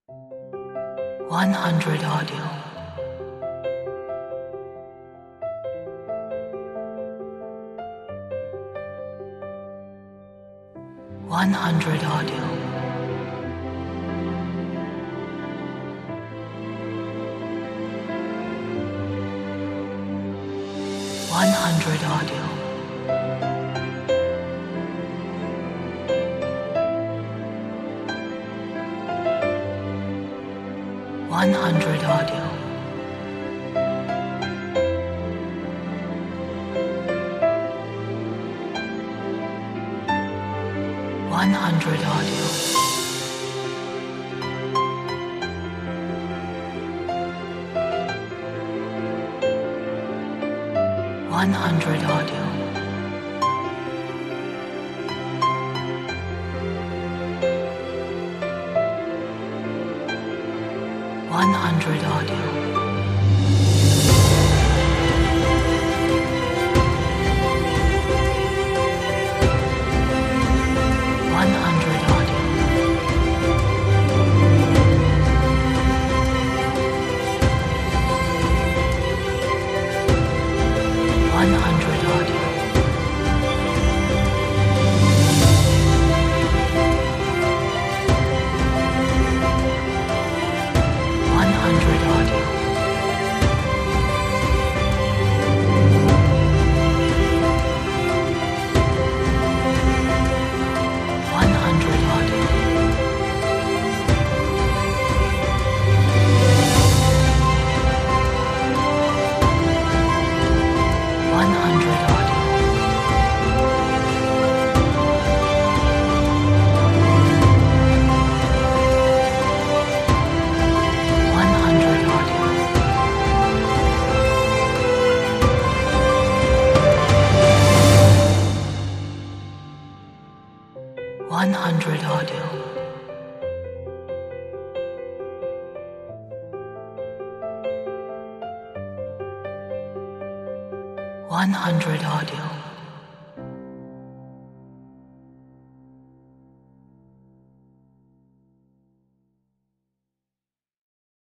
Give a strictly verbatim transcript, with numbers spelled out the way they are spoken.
one hundred audio. one hundred audio. one hundred audio. one hundred audio. one hundred audio. one hundred audio. one hundred audio. one hundred audio. one hundred audio. one hundred audio. one hundred audio. one hundred audio. one hundred audio. one hundred audio. one hundred audio.